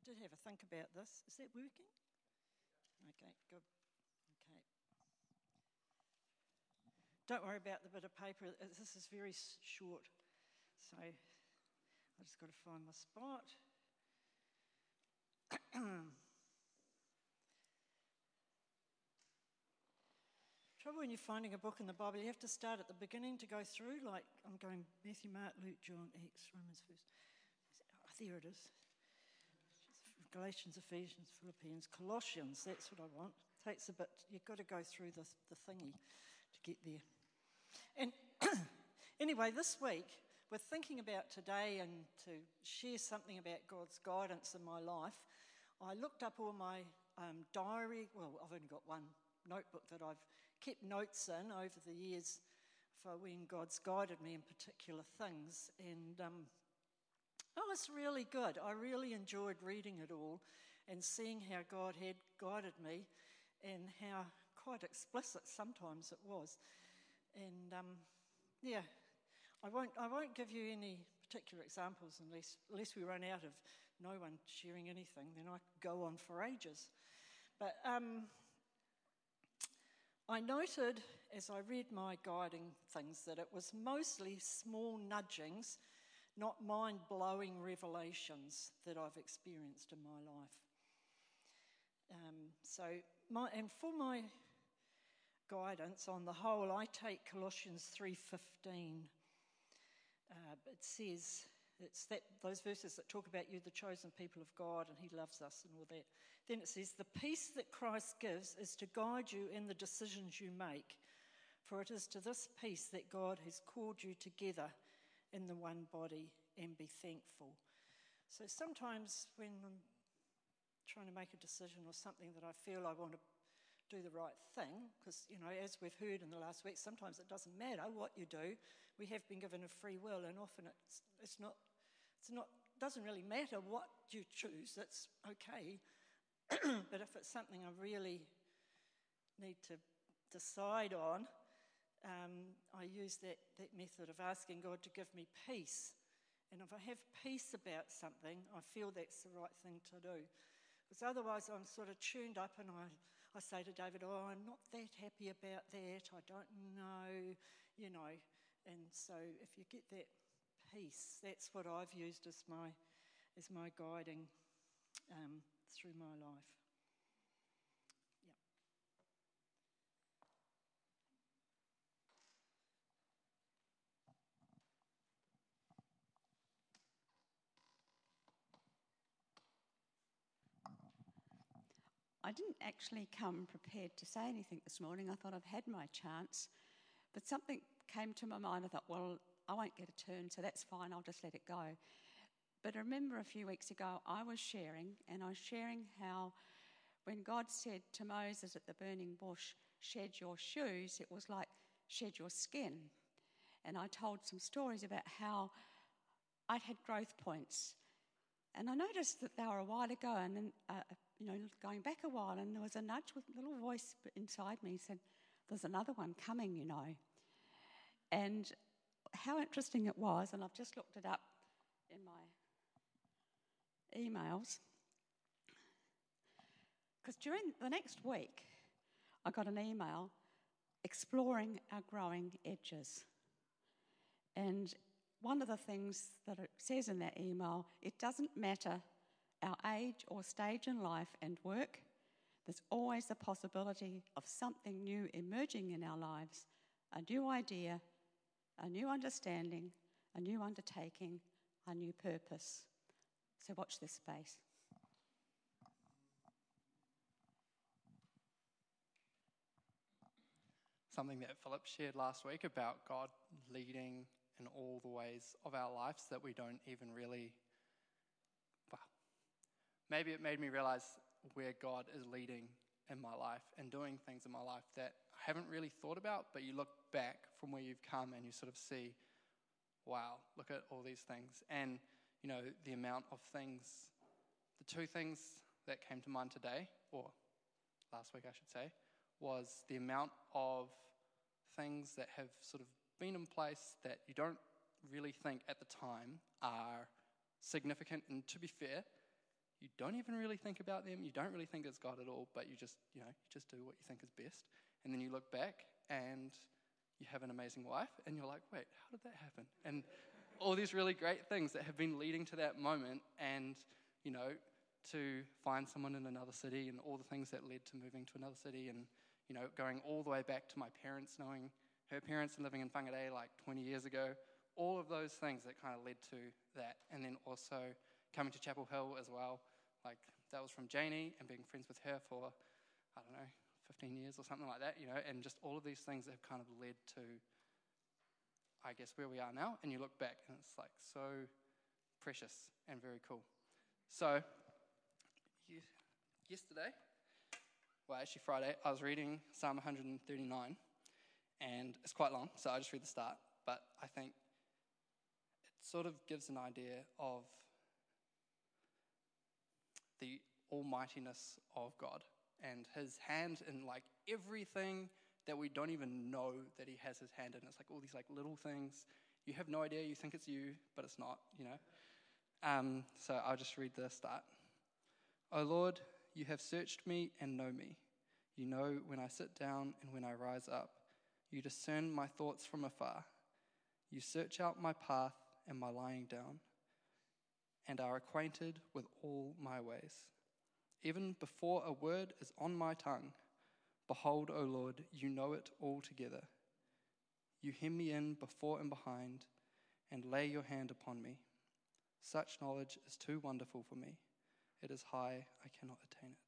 did have a think about this. Is that working? Okay, good. Okay. Don't worry about the bit of paper. This is very short, so I just got to find my spot. Trouble when you're finding a book in the Bible, you have to start at the beginning to go through, like I'm going Matthew, Mark, Luke, John, Acts, Romans, First. Oh, there it is. Galatians, Ephesians, Philippians, Colossians, that's what I want. Takes a bit, you've got to go through the thingy to get there. And anyway, this week, we're thinking about today and to share something about God's guidance in my life. I looked up all my diary. Well, I've only got one notebook that I've kept notes in over the years for when God's guided me in particular things. And oh, it's really good. I really enjoyed reading it all and seeing how God had guided me and how quite explicit sometimes it was. And yeah, I won't give you any particular examples unless we run out of no one sharing anything. Then I could go on for ages. But I noted as I read my guiding things that it was mostly small nudgings, not mind-blowing revelations that I've experienced in my life. For my guidance on the whole, I take Colossians 3:15. It says, it's those verses that talk about you, the chosen people of God, and he loves us and all that. Then it says, the peace that Christ gives is to guide you in the decisions you make, for it is to this peace that God has called you together in the one body, and be thankful. So sometimes when I'm trying to make a decision or something that I feel I want to do the right thing, because, you know, as we've heard in the last week, sometimes it doesn't matter what you do. We have been given a free will, and often it's not doesn't really matter what you choose. It's okay. But if it's something I really need to decide on, I use that method of asking God to give me peace. And if I have peace about something, I feel that's the right thing to do. Because otherwise I'm sort of tuned up and I say to David, oh, I'm not that happy about that, I don't know, you know. And so if you get that peace, that's what I've used as my guiding through my life. Yep. I didn't actually come prepared to say anything this morning. I thought I've had my chance. But something came to my mind. I thought, well, I won't get a turn, so that's fine. I'll just let it go. But I remember a few weeks ago I was sharing how when God said to Moses at the burning bush, shed your shoes, it was like shed your skin. And I told some stories about how I'd had growth points. And I noticed that they were a while ago, and then going back a while, and there was a nudge with a little voice inside me said, there's another one coming, you know. And how interesting it was, and I've just looked it up in my emails, because during the next week I got an email exploring our growing edges. And one of the things that it says in that email, it doesn't matter our age or stage in life and work, there's always the possibility of something new emerging in our lives, a new idea, a new understanding, a new undertaking, a new purpose. So watch this space. Something that Philip shared last week about God leading in all the ways of our lives that we don't even really, maybe it made me realize where God is leading in my life and doing things in my life that I haven't really thought about, but you look back from where you've come and you sort of see, wow, look at all these things. And, you know, the amount of things, the two things that came to mind today, or last week I should say, was the amount of things that have sort of been in place that you don't really think at the time are significant. And to be fair, you don't even really think about them, you don't really think it's God at all, but you just do what you think is best. And then you look back and you have an amazing wife, and you're like, wait, how did that happen? And all these really great things that have been leading to that moment, and, to find someone in another city, and all the things that led to moving to another city, and, going all the way back to my parents, knowing her parents and living in Whangarei like 20 years ago, all of those things that kind of led to that. And then also coming to Chapel Hill as well, like that was from Janie, and being friends with her for, 15 years or something like that, and just all of these things that have kind of led to, I guess, where we are now. And you look back and it's like so precious and very cool. So yesterday, well, actually Friday, I was reading Psalm 139, and it's quite long, so I'll just read the start, but I think it sort of gives an idea of the almightiness of God and his hand in like everything that we don't even know that he has his hand in. It's like all these like little things. You have no idea, you think it's you, but it's not, So I'll just read the start. O Lord, you have searched me and know me. You know when I sit down and when I rise up. You discern my thoughts from afar. You search out my path and my lying down, and are acquainted with all my ways. Even before a word is on my tongue, behold, O Lord, you know it altogether. You hem me in before and behind, and lay your hand upon me. Such knowledge is too wonderful for me. It is high, I cannot attain it.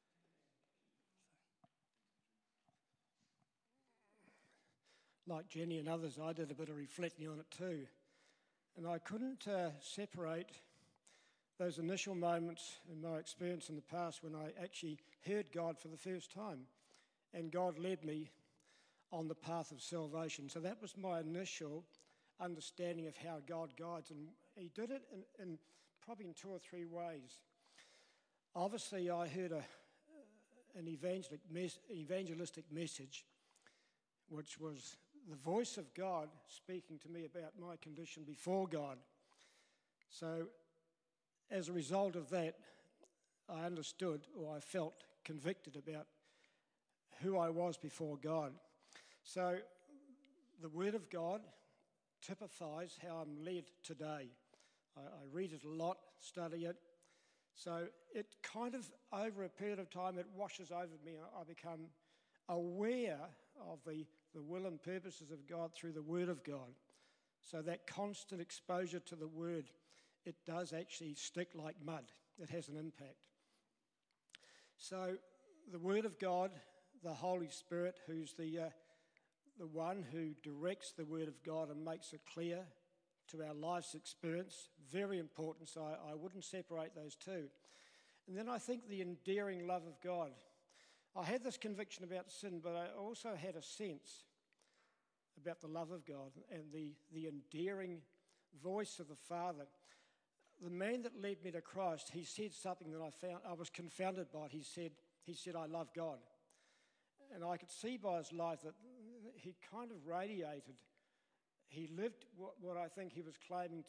Like Jenny and others, I did a bit of reflecting on it too. And I couldn't separate those initial moments in my experience in the past when I actually heard God for the first time. And God led me on the path of salvation. So that was my initial understanding of how God guides. And he did it in probably in 2 or 3 ways. Obviously, I heard an evangelistic message, which was the voice of God speaking to me about my condition before God. So as a result of that, I understood, or I felt convicted about who I was before God. So the Word of God typifies how I'm led today. I read it a lot, study it. So it kind of, over a period of time, it washes over me. I become aware of the will and purposes of God through the Word of God. So that constant exposure to the Word, it does actually stick like mud. It has an impact. So the Word of God, the Holy Spirit, who's the one who directs the Word of God and makes it clear to our life's experience, very important, so I wouldn't separate those two. And then I think the endearing love of God. I had this conviction about sin, but I also had a sense about the love of God and the endearing voice of the Father. The man that led me to Christ, he said something that I was confounded by. He said, I love God. And I could see by his life that he kind of radiated. He lived what I think he was claiming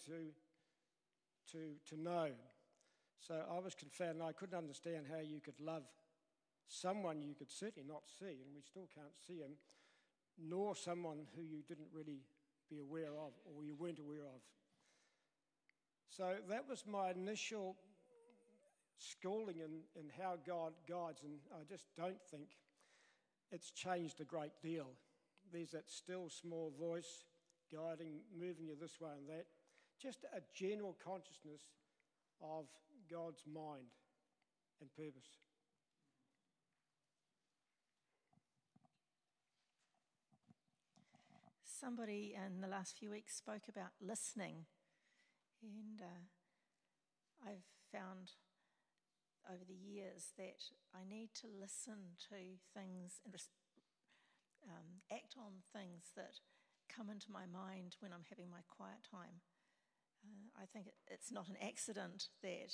to know. So I was confounded. I couldn't understand how you could love someone you could certainly not see, and we still can't see him, nor someone who you didn't really be aware of or you weren't aware of. So that was my initial schooling in how God guides, and I just don't think it's changed a great deal. There's that still small voice guiding, moving you this way and that. Just a general consciousness of God's mind and purpose. Somebody in the last few weeks spoke about listening, and I've found over the years that I need to listen to things and act on things that come into my mind when I'm having my quiet time. I think it's not an accident that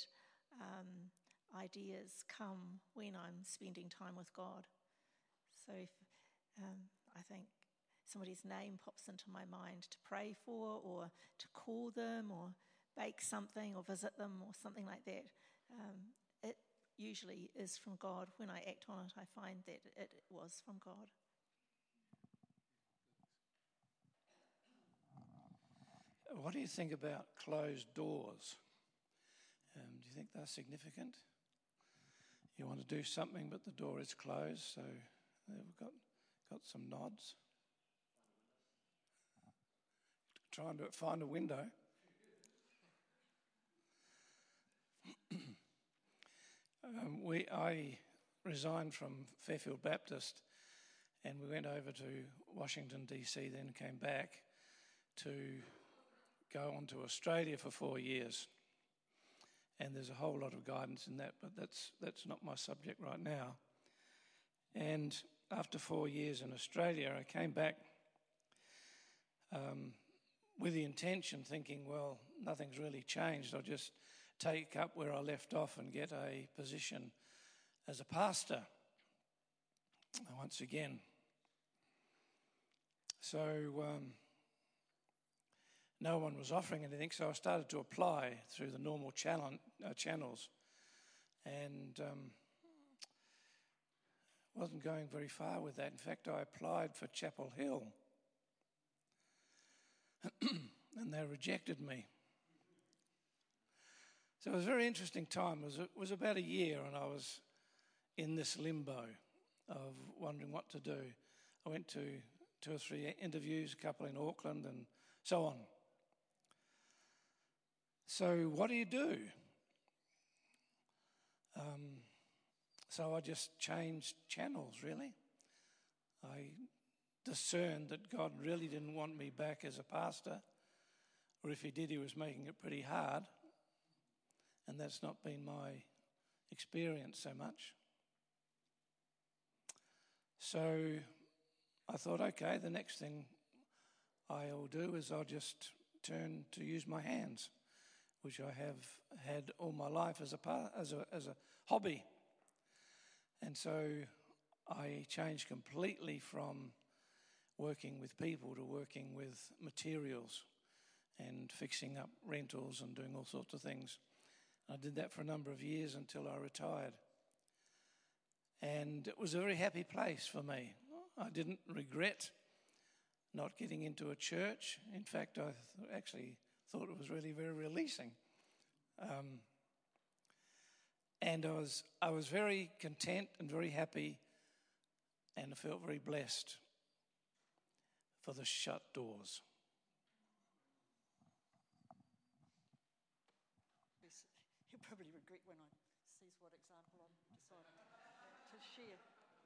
ideas come when I'm spending time with God. So if, I think somebody's name pops into my mind to pray for, or to call them, or bake something, or visit them, or something like that. it usually is from God. When I act on it, I find that it was from God. What do you think about closed doors? Do you think they're significant? You want to do something, but the door is closed, so we've got some nods. Trying to find a window. I resigned from Fairfield Baptist, and we went over to Washington, D.C., then came back to go on to Australia for 4 years. And there's a whole lot of guidance in that, but that's not my subject right now. And after 4 years in Australia, I came back with the intention, thinking, well, nothing's really changed. I'll just take up where I left off and get a position as a pastor once again. So no one was offering anything, so I started to apply through the normal channels, and wasn't going very far with that. In fact, I applied for Chapel Hill, and they rejected me. So it was a very interesting time. It was about a year, and I was in this limbo of wondering what to do. I went to 2 or 3 interviews, a couple in Auckland and so on. So what do you do? So I just changed channels, really. I discerned that God really didn't want me back as a pastor, or if he did, he was making it pretty hard, and that's not been my experience so much. So I thought, okay, the next thing I'll do is I'll just turn to use my hands, which I have had all my life as a hobby. And so I changed completely from working with people to working with materials and fixing up rentals and doing all sorts of things. I did that for a number of years until I retired. And it was a very happy place for me. I didn't regret not getting into a church. In fact, I actually thought it was really very releasing. And I was very content and very happy, and I felt very blessed for the shut doors. He'll probably regret when I sees what example I decided to share.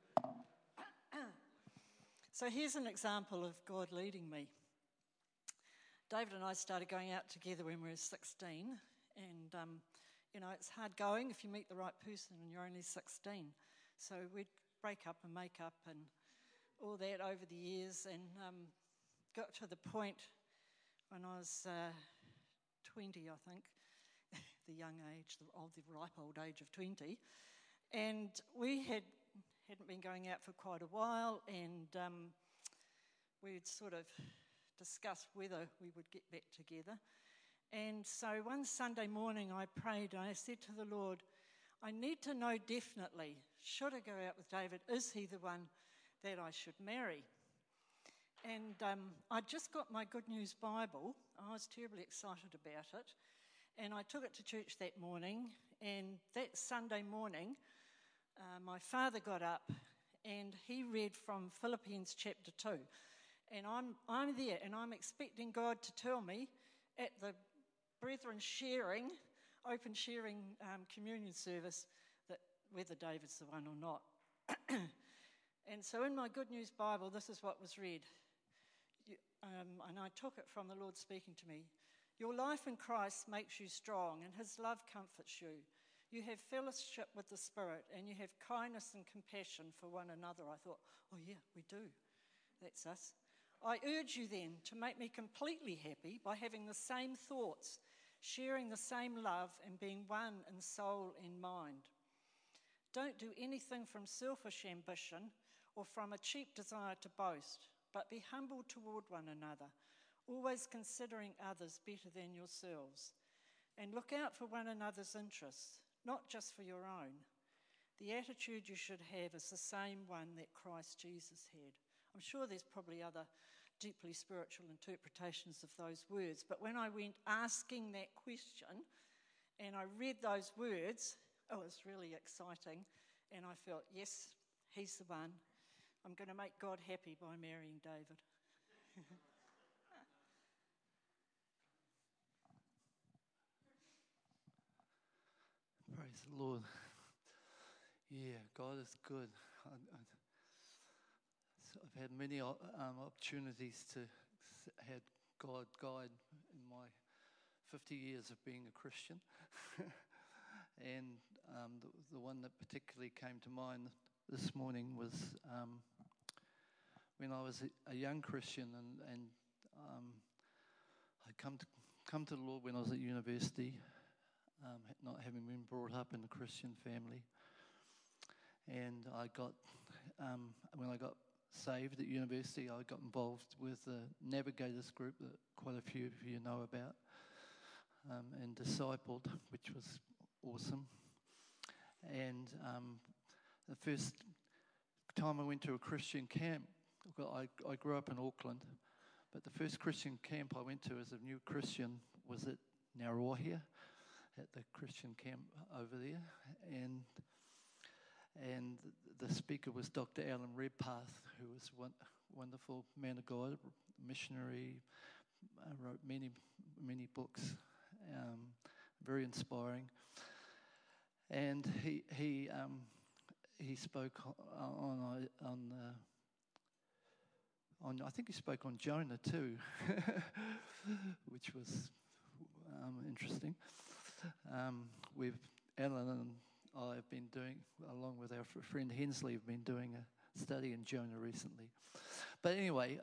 So here's an example of God leading me. David and I started going out together when we were 16, and it's hard going if you meet the right person and you're only 16. So we'd break up and make up and all that over the years, and got to the point when I was 20, I think, the young age, the ripe old age of 20, and we hadn't been going out for quite a while, and we'd sort of discussed whether we would get back together. And so one Sunday morning I prayed and I said to the Lord, I need to know definitely, should I go out with David? Is he the one that I should marry? And I just got my Good News Bible. I was terribly excited about it. And I took it to church that morning. And that Sunday morning, my father got up and he read from Philippians chapter 2. And I'm there and I'm expecting God to tell me at the brethren open sharing communion service that whether David's the one or not. And so in my Good News Bible, this is what was read. And I took it from the Lord speaking to me. Your life in Christ makes you strong, and his love comforts you. You have fellowship with the Spirit, and you have kindness and compassion for one another. I thought, oh yeah, we do. That's us. I urge you then to make me completely happy by having the same thoughts, sharing the same love, and being one in soul and mind. Don't do anything from selfish ambition or from a cheap desire to boast, but be humble toward one another, always considering others better than yourselves. And look out for one another's interests. not just for your own. The attitude you should have is the same one that Christ Jesus had. I'm sure there's probably other deeply spiritual interpretations of those words, but when I went asking that question and I read those words, it was really exciting, and I felt, yes, he's the one. I'm going to make God happy by marrying David. Praise the Lord. Yeah, God is good. I've had many opportunities to have God guide in my 50 years of being a Christian. And the one that particularly came to mind this morning was when I was a young Christian, and I come to the Lord when I was at university, not having been brought up in a Christian family. And I got, when I got saved at university, I got involved with the Navigators group that quite a few of you know about, and discipled, which was awesome. And the first time I went to a Christian camp, I grew up in Auckland, but the first Christian camp I went to as a new Christian was at Ngāroahia, at the Christian camp over there. And the speaker was Dr. Alan Redpath, who was a wonderful man of God, missionary, wrote many books, very inspiring. And he spoke on I think he spoke on Jonah too, which was interesting. Alan and I have been doing, along with our friend Hensley, have been doing a study in Jonah recently. But anyway,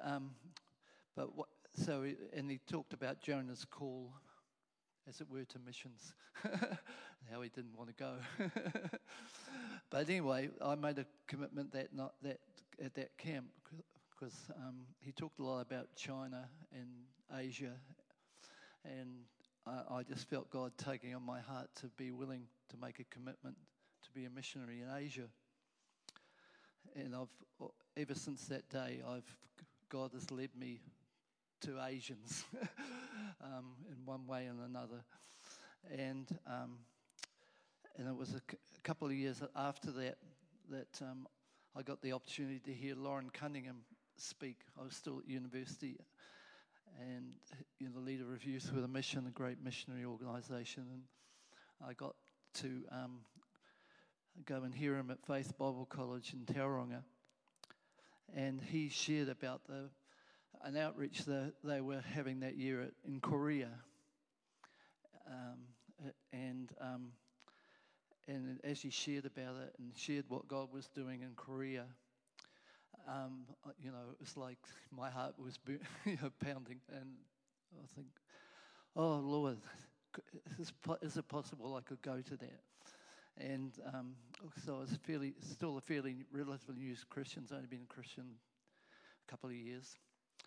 and he talked about Jonah's call, as it were, to missions, how he didn't want to go. But anyway, I made a commitment at that camp, because he talked a lot about China and Asia, and I just felt God tugging on my heart to be willing to make a commitment to be a missionary in Asia. And ever since that day, God has led me to Asians in one way and another. And it was a couple of years after that I got the opportunity to hear Lauren Cunningham speak. I was still at university, and the leader of Youth with a Mission, a great missionary organisation, and I got to go and hear him at Faith Bible College in Tauranga, and he shared about an outreach that they were having that year in Korea, and as he shared about it and shared what God was doing in Korea, it was like my heart was pounding, and I think, oh Lord, is it possible I could go to that? And so I was still a fairly relatively new Christian. I've only been a Christian a couple of years,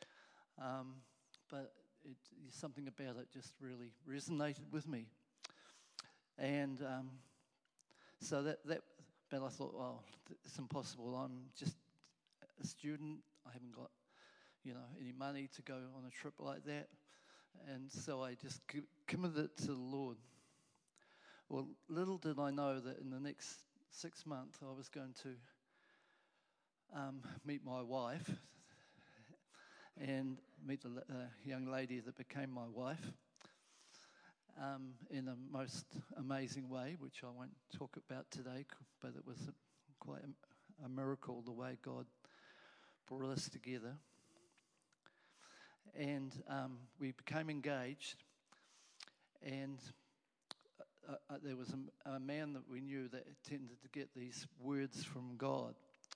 but something about it just really resonated with me. And so but I thought, well, it's impossible. I'm just a student. I haven't got, any money to go on a trip like that. And so I just committed it to the Lord. Well, little did I know that in the next 6 months I was going to meet my wife and meet the young lady that became my wife in a most amazing way, which I won't talk about today, but it was quite a miracle the way God brought us together. And we became engaged, and there was a man that we knew that tended to get these words from God.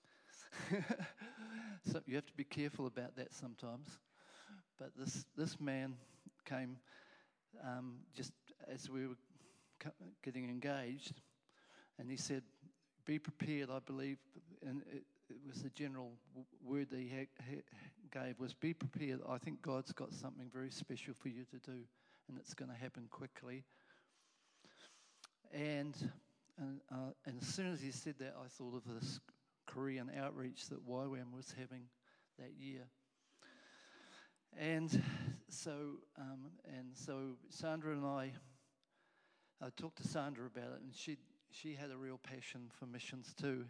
So you have to be careful about that sometimes. But this man came just as we were getting engaged, and he said, "Be prepared." I believe, and it was the general word that he gave was, "Be prepared. I think God's got something very special for you to do, and it's going to happen quickly." And as soon as he said that, I thought of this Korean outreach that YWAM was having that year. And so Sandra and I talked to Sandra about it, and she had a real passion for missions too.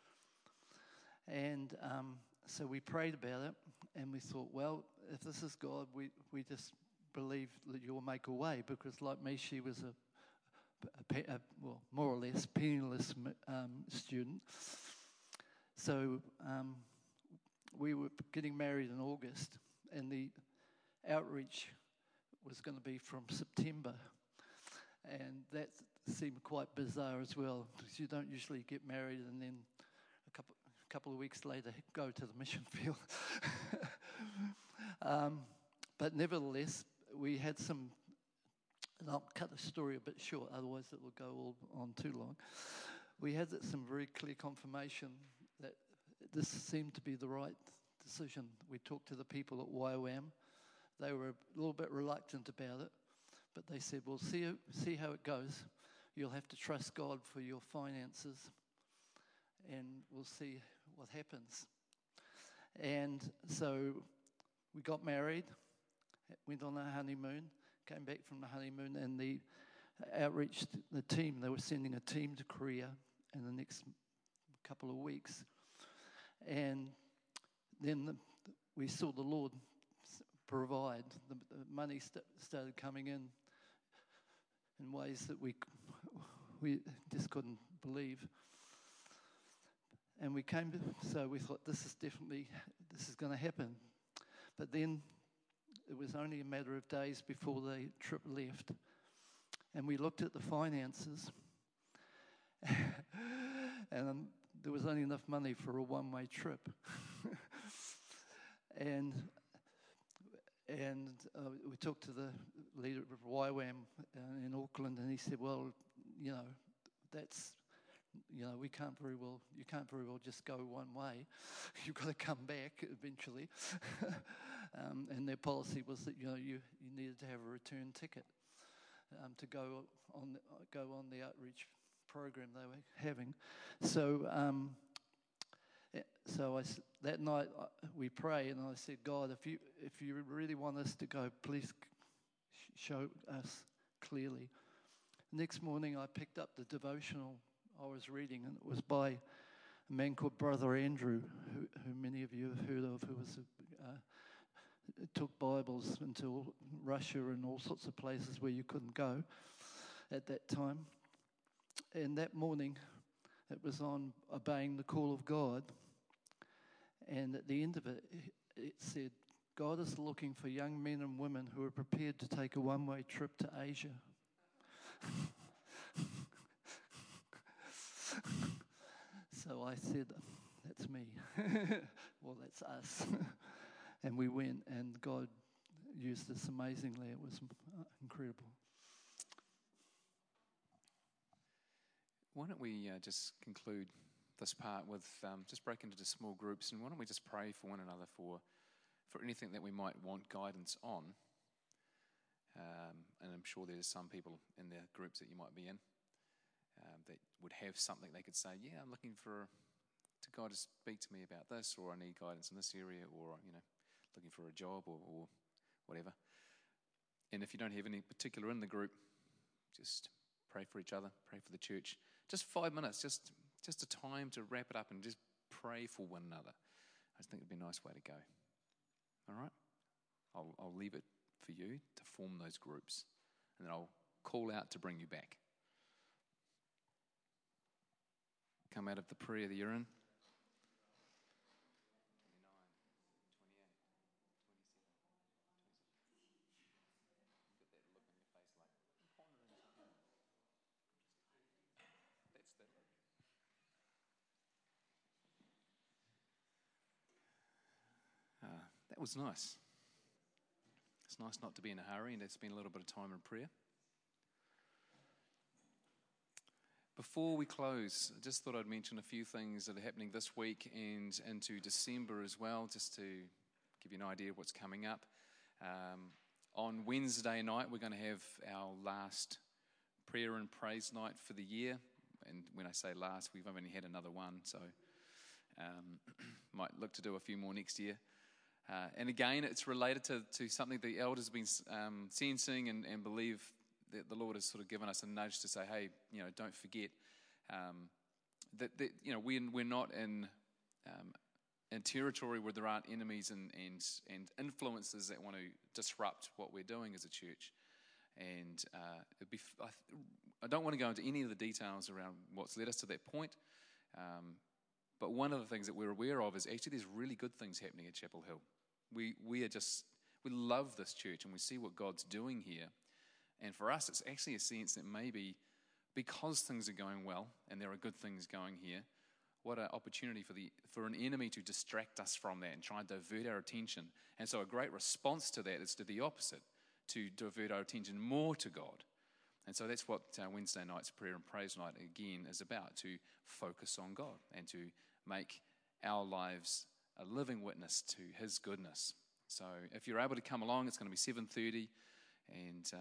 And so we prayed about it, and we thought, well, if this is God, we just believe that you'll make a way, because like me, she was well, more or less penniless student. So we were getting married in August, and the outreach was going to be from September. And that seemed quite bizarre as well, because you don't usually get married and then a couple of weeks later go to the mission field. But nevertheless, we had some, and I'll cut the story a bit short, otherwise it will go all on too long. We had some very clear confirmation that this seemed to be the right decision. We talked to the people at YWAM. They were a little bit reluctant about it, but they said, well, see how it goes. You'll have to trust God for your finances, and we'll see what happens. And so we got married, went on our honeymoon, came back from the honeymoon, and the outreach, the team, they were sending a team to Korea in the next couple of weeks. And then we saw the Lord provide. The money started coming in ways that we just couldn't believe. And we thought, this is going to happen. But then it was only a matter of days before the trip left. And we looked at the finances, and there was only enough money for a one-way trip. And we talked to the leader of YWAM in Auckland, and he said, well, you can't very well just go one way. You've got to come back eventually. And their policy was that you needed to have a return ticket to go on the outreach program they were having. So that night we prayed, and I said, God, if you really want us to go, please show us clearly. Next morning I picked up the devotional I was reading, and it was by a man called Brother Andrew, who many of you have heard of, who was took Bibles into Russia and all sorts of places where you couldn't go at that time. And that morning it was on obeying the call of God. And at the end of it, it said, God is looking for young men and women who are prepared to take a one-way trip to Asia. So I said, that's me. Well, that's us. And we went, and God used us amazingly. It was incredible. Why don't we just conclude this part with just break into small groups, and why don't we just pray for one another for anything that we might want guidance on. And I'm sure there's some people in the groups that you might be in that would have something they could say, yeah, I'm looking for God to speak to me about this, or I need guidance in this area, or looking for a job or whatever. And if you don't have any particular in the group, just pray for each other, pray for the church. Just 5 minutes, just a time to wrap it up and just pray for one another. I think it'd be a nice way to go. All right? I'll leave it for you to form those groups, and then I'll call out to bring you back. Come out of the prayer that you're in. That was nice. It's nice not to be in a hurry and to spend a little bit of time in prayer. Before we close, I just thought I'd mention a few things that are happening this week and into December as well, just to give you an idea of what's coming up. On Wednesday night, we're going to have our last prayer and praise night for the year. And when I say last, we've only had another one, so might look to do a few more next year. And again, it's related to something the elders have been sensing and believe that the Lord has sort of given us a nudge to say, hey, don't forget that we're not in territory where there aren't enemies and influences that want to disrupt what we're doing as a church. And I don't want to go into any of the details around what's led us to that point. But one of the things that we're aware of is actually there's really good things happening at Chapel Hill. We love this church and we see what God's doing here. And for us, it's actually a sense that maybe because things are going well and there are good things going here, what an opportunity for an enemy to distract us from that and try and divert our attention. And so a great response to that is to the opposite, to divert our attention more to God. And so that's what Wednesday night's prayer and praise night again is about, to focus on God and to make our lives a living witness to His goodness. So if you're able to come along, it's going to be 7:30, and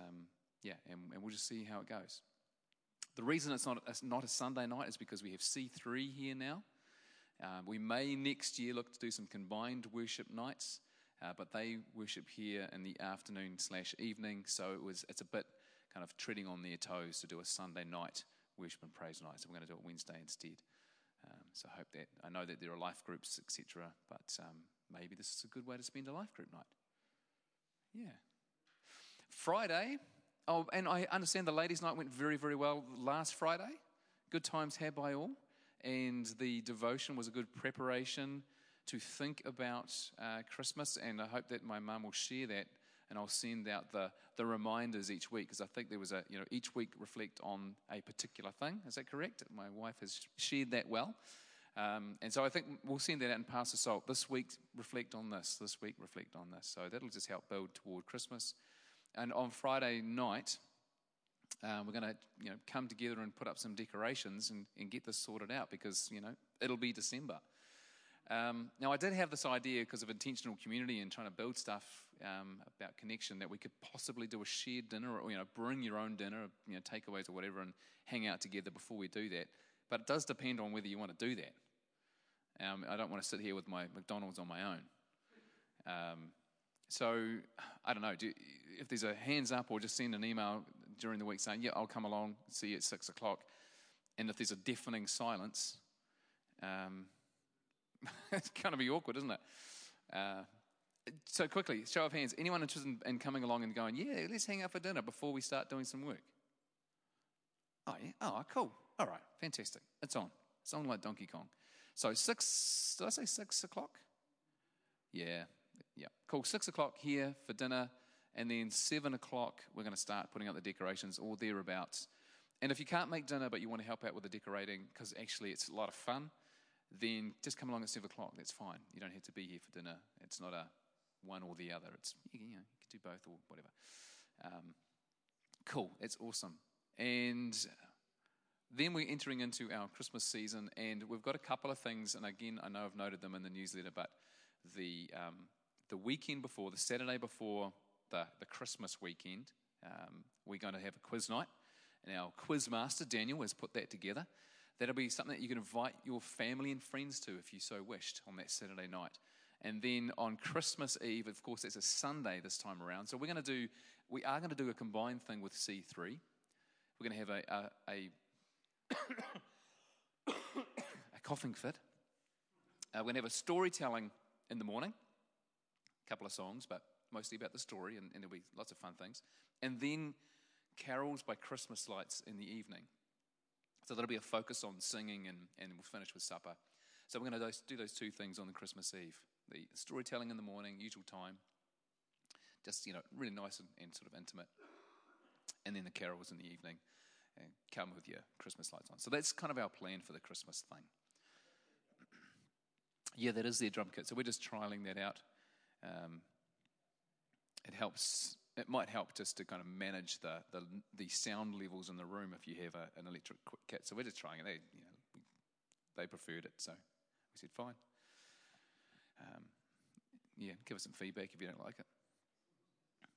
we'll just see how it goes. The reason it's not a Sunday night is because we have C3 here now. We may next year look to do some combined worship nights, but they worship here in the afternoon/evening, so it's a bit kind of treading on their toes to do a Sunday night worship and praise night. So we're going to do it Wednesday instead. So I know that there are life groups, etc., but maybe this is a good way to spend a life group night. Yeah. Friday. Oh, and I understand the ladies' night went very, very well last Friday. Good times had by all. And the devotion was a good preparation to think about Christmas. And I hope that my mum will share that. And I'll send out the reminders each week. Because I think there was each week reflect on a particular thing. Is that correct? My wife has shared that well. And so I think we'll send that out and pass the salt. This week, reflect on this. This week, reflect on this. So that'll just help build toward Christmas. And on Friday night, we're going to come together and put up some decorations and get this sorted out because, it'll be December. Now, I did have this idea because of intentional community and trying to build stuff about connection that we could possibly do a shared dinner or, bring your own dinner, takeaways or whatever and hang out together before we do that. But it does depend on whether you want to do that. I don't want to sit here with my McDonald's on my own. So, I don't know, if there's a hands up or just send an email during the week saying, yeah, I'll come along, see you at 6 o'clock. And if there's a deafening silence, it's going to be awkward, isn't it? So quickly, show of hands, anyone interested in coming along and going, yeah, let's hang out for dinner before we start doing some work? Oh, yeah? Oh, cool. All right, fantastic. It's on like Donkey Kong. So 6, did I say 6 o'clock? Yeah, cool. 6 o'clock here for dinner, and then 7 o'clock we're going to start putting up the decorations or thereabouts. And if you can't make dinner but you want to help out with the decorating, because actually it's a lot of fun, then just come along at 7 o'clock. That's fine. You don't have to be here for dinner. It's not a one or the other. It's you can do both or whatever. Cool. It's awesome. And then we're entering into our Christmas season, and we've got a couple of things. And again, I know I've noted them in the newsletter, but the weekend before, the Saturday before the Christmas weekend, we're going to have a quiz night. And our quiz master, Daniel, has put that together. That'll be something that you can invite your family and friends to if you so wished on that Saturday night. And then on Christmas Eve, of course, it's a Sunday this time around. So we are going to do a combined thing with C3. We're going to have a coughing fit. We're going to have a storytelling in the morning, a couple of songs, but mostly about the story, and there'll be lots of fun things. And then carols by Christmas lights in the evening. So that'll be a focus on singing, and we'll finish with supper. So we're going to do those two things on the Christmas Eve. The storytelling in the morning, usual time, just, really nice and sort of intimate. And then the carols in the evening, and come with your Christmas lights on. So that's kind of our plan for the Christmas thing. Yeah, that is their drum kit. So we're just trialing that out. It might help just to kind of manage the sound levels in the room if you have an electric kit. So we're just trying it. They preferred it, so we said fine. Give us some feedback if you don't like it.